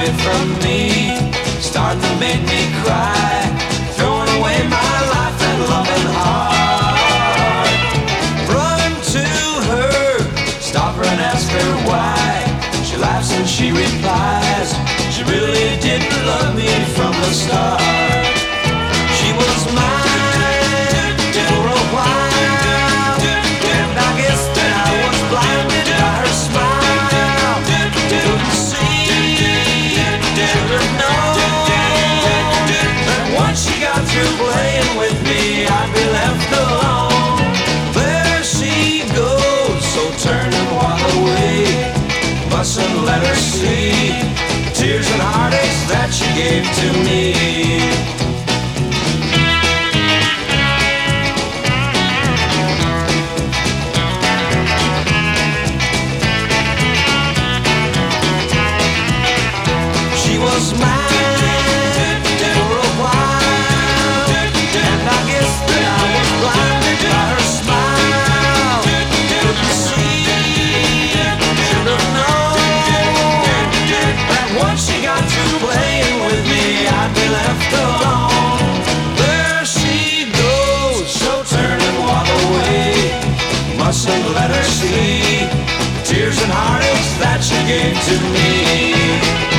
away from me, starting to make me cry, throwing away my life and loving heart. Run to her, stop her and ask her why. She laughs and she replies, she really didn't love me from the start. She was mine for a while, and I guess that I was blinded by her smile. Couldn't see, didn't know that once she got through playing with me, I'd be left alone. There she goes, so turn and walk away. Mustn't let her see the tears and heartaches that she gave to me. She was mine for a while, and I guess that I was blinded by her smile. Couldn't see, should have known that once she got through playing with me, I'd be left alone. There she goes, so turn and walk away. Mustn't let her see the tears and heartaches that she gave to me.